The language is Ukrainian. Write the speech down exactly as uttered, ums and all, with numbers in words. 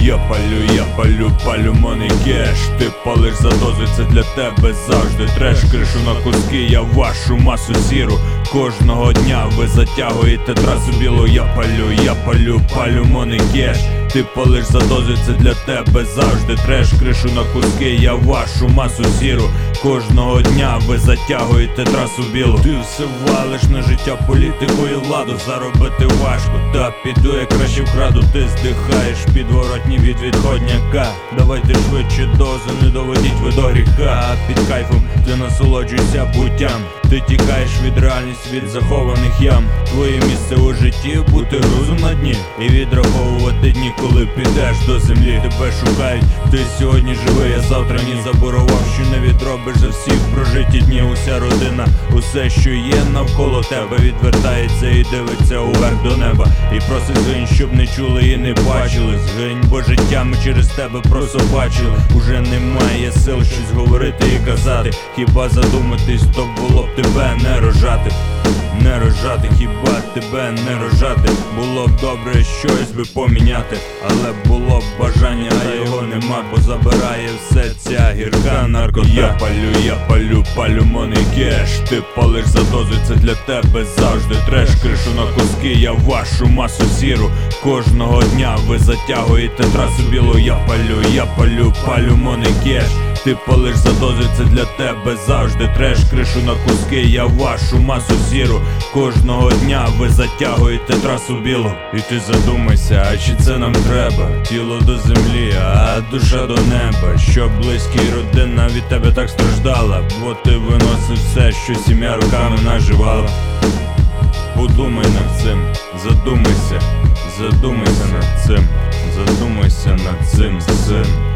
Я палю, я палю, палю money cash. Ти палиш за дози, це для тебе завжди треш. Кришу на куски, я вашу масу сіру. Кожного дня ви затягуєте трасу білу. Я палю, я палю, палю money cash. Ти палиш за дози, це для тебе завжди треш. Кришу на куски, я вашу масу сіру. Кожного дня ви затягуєте трасу білу. Ти все валиш на життя, політику і владу. Заробити важко, та піду я краще вкраду. Ти здихаєш підворотні від відходняка. Давайте швидше дози, не доводіть ви до гріха. Під кайфом ти насолоджуйся буттям. Ти тікаєш від реальності, від захованих ям. Твоє місце у житті бути грузом на дні і відраховувати дні, коли підеш до землі. Тебе шукають, ти сьогодні живий, а завтра ні. Заборував, що не відробиш за всі прожиті дні. Уся родина, усе, що є навколо тебе, відвертається і дивиться уверх до неба. І просить згинь, щоб не чули і не бачили. Згинь, бо життя ми через тебе просто бачили. Уже немає сил щось говорити і казати. Хіба задуматись, то було б тебе не рожати. Не рожати, хіба тебе не рожати. Було б добре щось би поміняти, але було б бажання, а його нема, бо забирає все ця гірка наркота. Я палю, я палю, палю money cash. Ти палиш за дози, це для тебе завжди треш. Кришу на куски, я вашу масу сіру. Кожного дня ви затягуєте трасу білу. Я палю, я палю, палю money cash. Ти палиш за дози, це для тебе завжди треш. Кришу на куски, я вашу масу сіру. Кожного дня ви затягуєте трасу білу. І ти задумайся, а чи це нам треба? Тіло до землі, а душа до неба. Щоб близькі і родина від тебе так страждала, бо ти виносив все, що сім'я руками наживала. Подумай над цим, задумайся, задумайся над цим, задумайся над цим, цим.